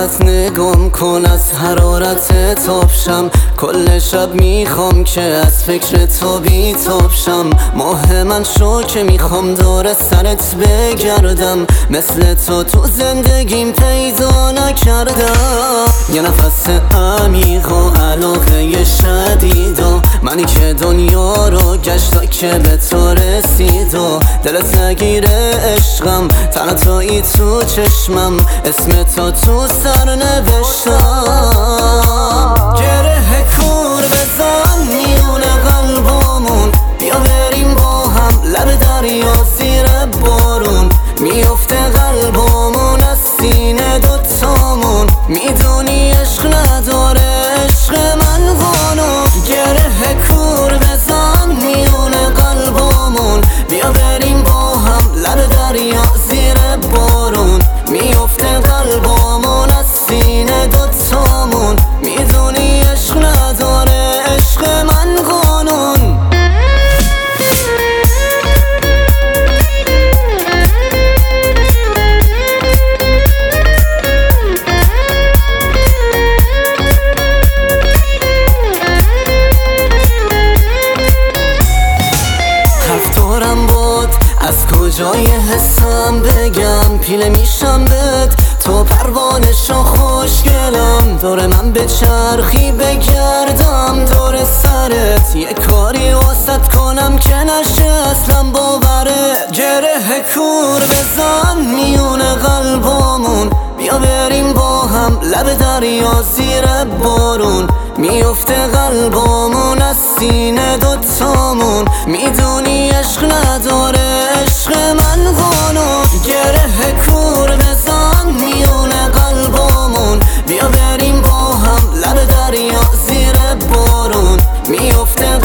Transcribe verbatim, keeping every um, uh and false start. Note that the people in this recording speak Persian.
فقط نگم کن از حرارت تابشم. کل شب میخوام که از فکر تو بیتابشم. ماه من شو که میخوام دور سرت بگردم. مثل تو تو زندگیم پیدا نکردم. یه نفس عمیق و علاقه شدید و منی که دنیا رو گشتا که به تو رسید و دلت نگیره عشقم. تنهایی تو چشمم، اسم تو تو سر نوشتم. گره کور بزن میونه قلبمون، بیا بریم با هم لب دریا زیر بارون. میفته قلبمون از سینه دوتامون، میدونی عشق نداره عشق من قانون. گره کور بزن میونه قلبمون، بیا بریم با هم لب دریا زیر بارون. میفته قلبمون از سینه دوتامون، میدونی عشق نداره عشق من قانون. از کجای حسم بگم پیله میشم بهت، تو پروانش و خوشگلم. دور من به چرخی بگردم دور سرت، یه کاری واسط کنم که نشه اصلا باورت. گره کور بزن میونه قلبمون، بیا بریم با هم لب دریا زیر بارون. میفته قلبمون از سینه دوتامون، میدونی عشق نداره عشق من قانون. گره کور بزن میونه قلبمون، بیا بریم با هم لب دریا زیر بارون. میفته